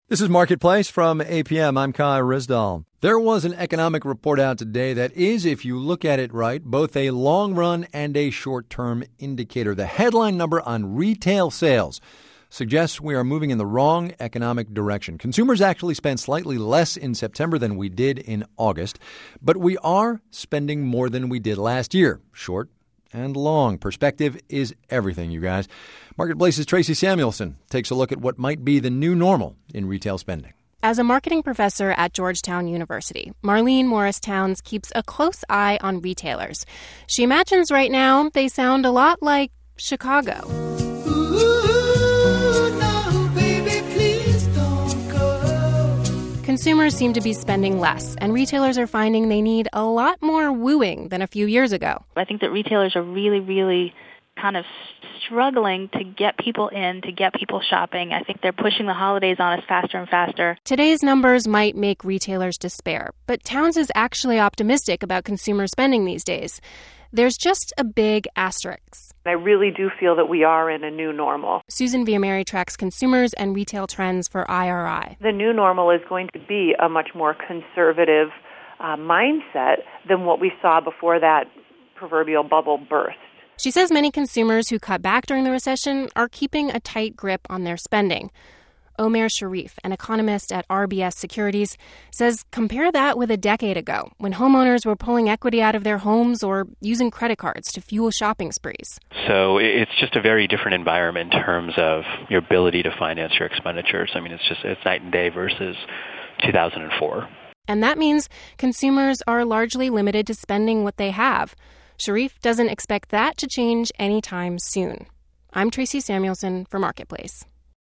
This is Marketplace from APM. I'm Kai Risdal. There was an economic report out today that is, if you look at it right, both a long-run and a short-term indicator. The headline number on retail sales suggests we are moving in the wrong economic direction. Consumers actually spent slightly less in September than we did in August, but we are spending more than we did last year. Short and long. Perspective is everything, you guys. Marketplace's Tracy Samuelson takes a look at what might be the new normal in retail spending. As a marketing professor at Georgetown University, Marlene Morris-Towns keeps a close eye on retailers. She imagines right now they sound a lot like Chicago. Consumers seem to be spending less, and retailers are finding they need a lot more wooing than a few years ago. I think that retailers are really kind of struggling to get people in, to get people shopping. I think they're pushing the holidays on us faster and faster. Today's numbers might make retailers despair, but Towns is actually optimistic about consumer spending these days. There's just a big asterisk. I really do feel that we are in a new normal. Susan Villamary tracks consumers and retail trends for IRI. The new normal is going to be a much more conservative mindset than what we saw before that proverbial bubble burst. She says many consumers who cut back during the recession are keeping a tight grip on their spending. Omer Sharif, an economist at RBS Securities, says compare that with a decade ago when homeowners were pulling equity out of their homes or using credit cards to fuel shopping sprees. So it's just a very different environment in terms of your ability to finance your expenditures. I mean, it's night and day versus 2004. And that means consumers are largely limited to spending what they have. Sharif doesn't expect that to change anytime soon. I'm Tracy Samuelson for Marketplace.